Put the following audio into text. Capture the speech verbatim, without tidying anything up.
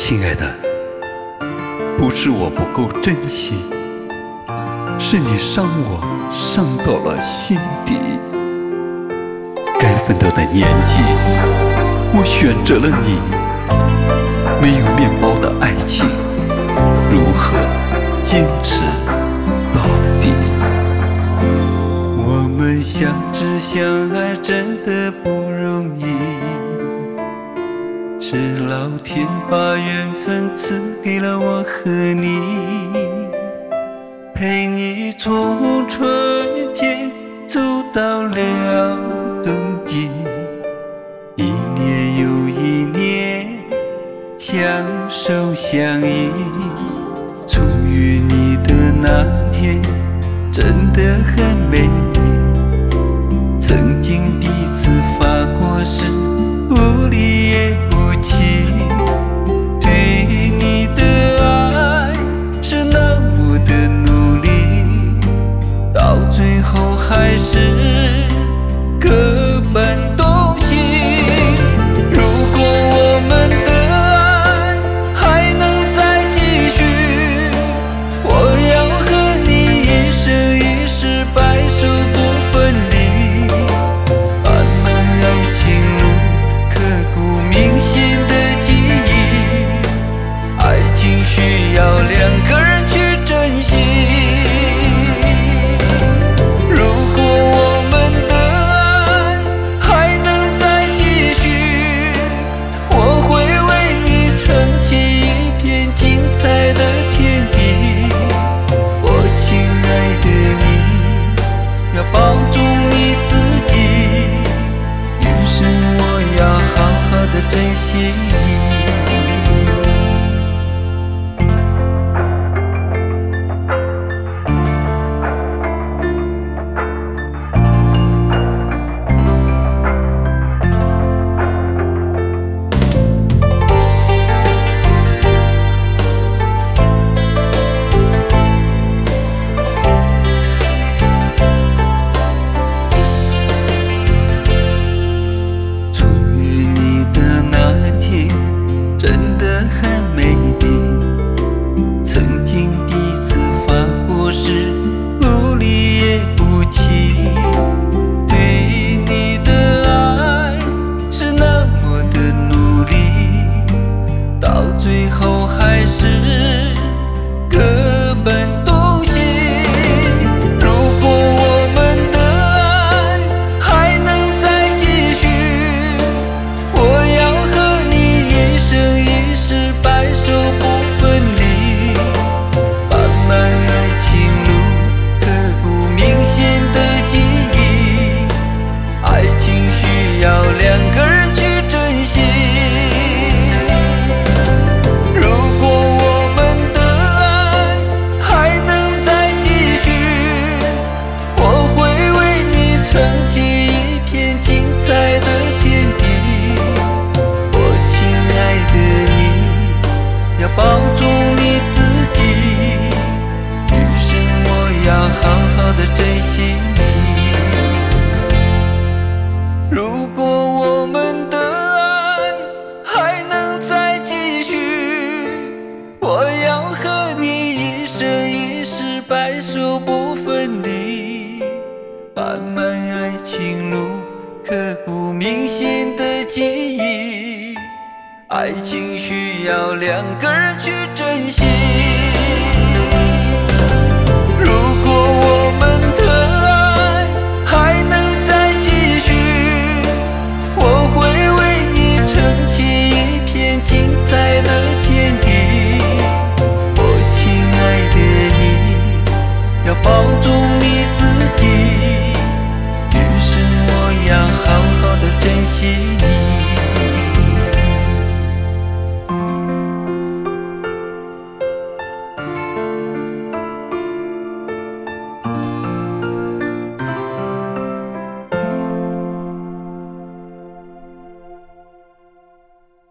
亲爱的，不是我不够珍惜，是你伤我伤到了心底。该奋斗的年纪，我选择了你。没有面包的爱情，如何坚持到底？ 我们相知相爱真的不容易，是老天把缘分赐给了我和你，陪你从春天走到了冬季，一年又一年相守相依。初遇你的那天真的很美丽，曾经彼此发过誓，不离也不弃。对你的爱是那么的努力，到最后还是各奔东西。如果我们的爱还能再继续，我要和你一生一世白首不分离。漫漫爱情路，刻骨铭心的记忆，爱情需要两个人去珍惜。如果我们的爱还能再继续，我会为你撑起一片精彩的天地。我亲爱的你，要保重你自己，余生我要好好的珍惜你。真的很美丽，曾经彼此发过誓，不离也不弃。对你的爱是那么的努力，到最后还是各奔东西。如果我们的爱还能再继续，我要和你一生一世白首不分离。漫漫爱情路，刻骨铭心的记忆，爱情需要两个人去珍惜。如果我们的爱还能再继续，我会为你撑起一片精彩的天地。要保重你自己，余生我要好好的珍惜你。如果我们的爱还能再继续，我要和你一生一世白首不分离。漫漫爱情路，刻骨铭心的记忆，爱情需要两个人去珍惜。如果我们的爱还能再继续，我会为你撑起一片精彩的天地。我亲爱的你，要保重你自己，余生我要好好的珍惜你。